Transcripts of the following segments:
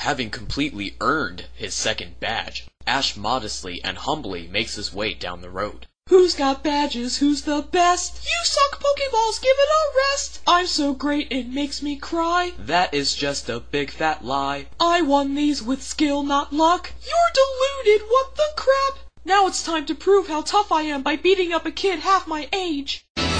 Having completely earned his second badge, Ash modestly and humbly makes his way down the road. Who's got badges? Who's the best? You suck Pokeballs, give it a rest! I'm so great it makes me cry. That is just a big fat lie. I won these with skill, not luck. You're deluded, what the crap? Now it's time to prove how tough I am by beating up a kid half my age.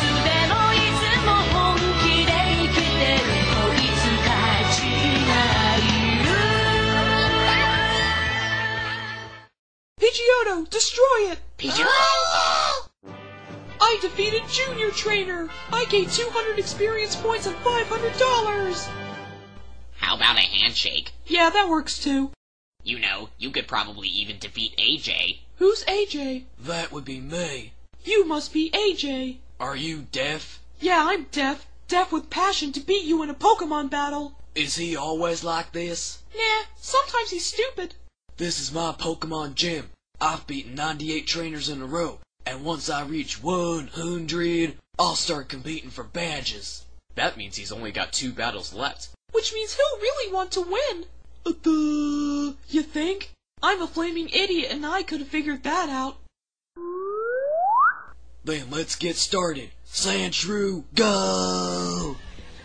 Pidgeotto, destroy it! Pidgeotto! I defeated Junior Trainer! I gained 200 experience points and $500! How about a handshake? Yeah, that works too. You know, you could probably even defeat AJ. Who's AJ? That would be me. You must be AJ. Are you deaf? Yeah, I'm deaf. Deaf with passion to beat you in a Pokemon battle. Is he always like this? Nah, sometimes he's stupid. This is my Pokemon gym. I've beaten 98 trainers in a row, and once I reach 100, I'll start competing for badges. That means he's only got 2 battles left. Which means he'll really want to win. You think? I'm a flaming idiot and I could have figured that out. Then let's get started. Sandshrew, go!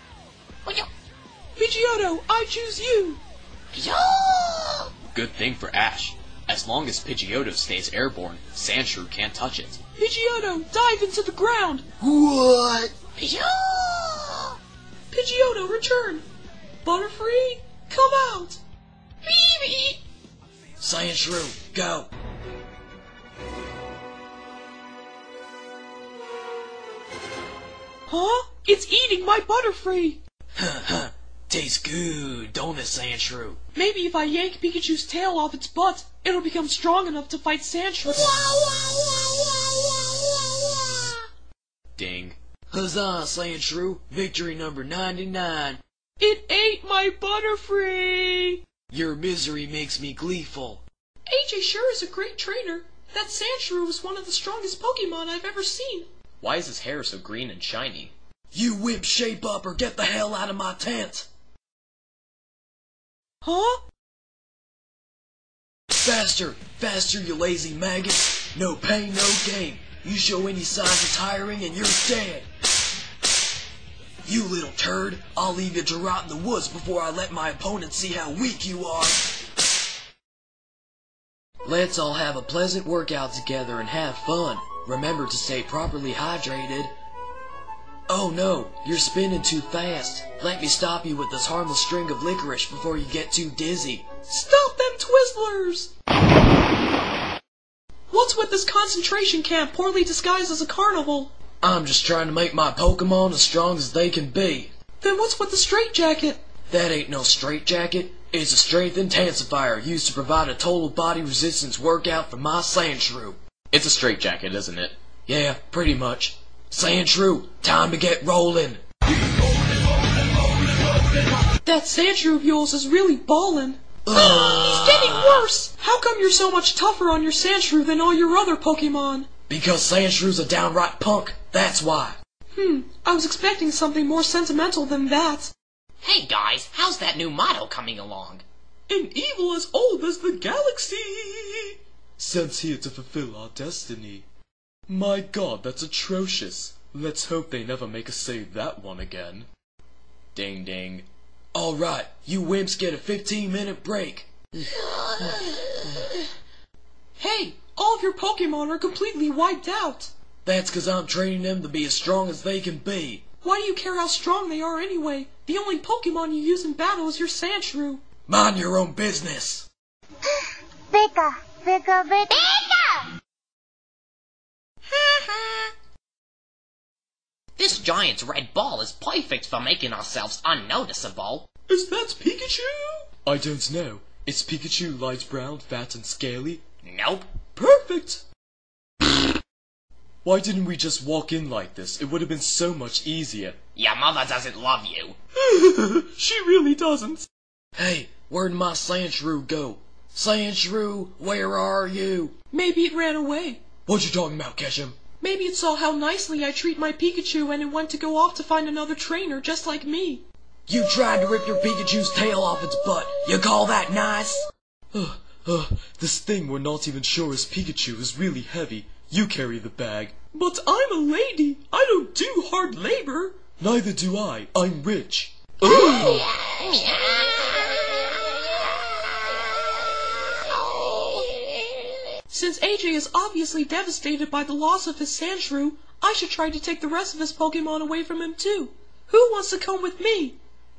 Pidgeotto, I choose you! Good thing for Ash. As long as Pidgeotto stays airborne, Sandshrew can't touch it. Pidgeotto, dive into the ground! What? Pidgeotto, return! Butterfree, come out! Baby! Sandshrew, go! Huh? It's eating my Butterfree! Tastes good, don't it, Sandshrew? Maybe if I yank Pikachu's tail off its butt, it'll become strong enough to fight Sandshrew. Ding. Huzzah, Sandshrew! Victory number 99! It ate my Butterfree! Your misery makes me gleeful. AJ sure is a great trainer. That Sandshrew is one of the strongest Pokemon I've ever seen. Why is his hair so green and shiny? You wimp, shape up or get the hell out of my tent! Huh? Faster! Faster, you lazy maggot! No pain, no gain! You show any signs of tiring and you're dead! You little turd! I'll leave you to rot in the woods before I let my opponent see how weak you are! Let's all have a pleasant workout together and have fun. Remember to stay properly hydrated. Oh no, you're spinning too fast. Let me stop you with this harmless string of licorice before you get too dizzy. Stop them Twizzlers! What's with this concentration camp poorly disguised as a carnival? I'm just trying to make my Pokemon as strong as they can be. Then what's with the straitjacket? That ain't no straitjacket. It's a strength intensifier used to provide a total body resistance workout for my Sandshrew. It's a straitjacket, isn't it? Yeah, pretty much. Sandshrew, time to get rolling. That Sandshrew of yours is really ballin'. He's getting worse! How come you're so much tougher on your Sandshrew than all your other Pokemon? Because Sandshrew's a downright punk, that's why. I was expecting something more sentimental than that. Hey guys, how's that new motto coming along? An evil as old as the galaxy! Sent here to fulfill our destiny. My god, that's atrocious. Let's hope they never make us say that one again. Ding ding. Alright, you wimps get a 15-minute break. Hey, all of your Pokemon are completely wiped out. That's 'cause I'm training them to be as strong as they can be. Why do you care how strong they are anyway? The only Pokemon you use in battle is your Sandshrew. Mind your own business. Pika, pika, pika. Pika! This giant's red ball is perfect for making ourselves unnoticeable. Is that Pikachu? I don't know. Is Pikachu light brown, fat and scaly? Nope. Perfect! Why didn't we just walk in like this? It would have been so much easier. Your mother doesn't love you. She really doesn't. Hey, where'd my Sandshrew go? Sandshrew, where are you? Maybe it ran away. What you talking about, Ketchum? Maybe it saw how nicely I treat my Pikachu and it went to go off to find another trainer just like me. You tried to rip your Pikachu's tail off its butt. You call that nice? This thing we're not even sure is Pikachu is really heavy. You carry the bag. But I'm a lady. I don't do hard labor. Neither do I. I'm rich. Since AJ is obviously devastated by the loss of his Sandshrew, I should try to take the rest of his Pokemon away from him too. Who wants to come with me?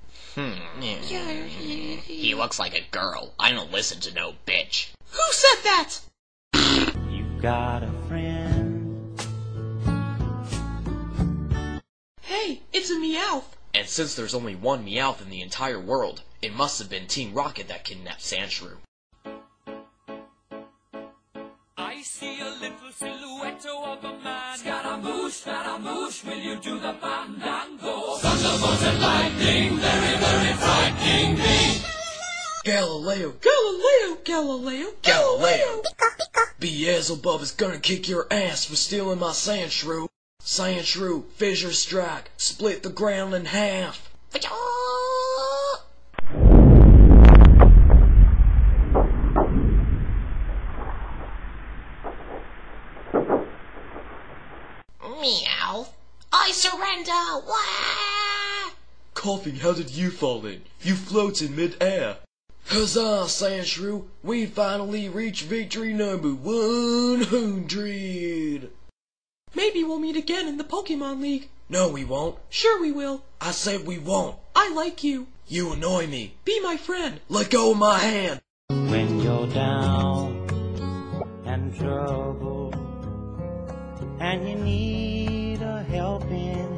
He looks like a girl. I don't listen to no bitch. Who said that? You've got a friend. Hey, it's a Meowth. And since there's only one Meowth in the entire world, it must have been Team Rocket that kidnapped Sandshrew. I see a little silhouette of a man. Scaramouche, will you do the fandango? Thunderbolt and lightning, very, very frightening me. Galileo, Galileo. Beelzebub is gonna kick your ass for stealing my Sandshrew. Sandshrew, Fissure Strike, split the ground in half. Meow. I surrender. Wah! Coughing, how did you fall in? You float in mid-air. Huzzah, Sandshrew, we finally reached victory number 100. Maybe we'll meet again in the Pokemon League. No, we won't. Sure we will. I said we won't. I like you. You annoy me. Be my friend. Let go of my hand. When you're down and troubled and you need a helping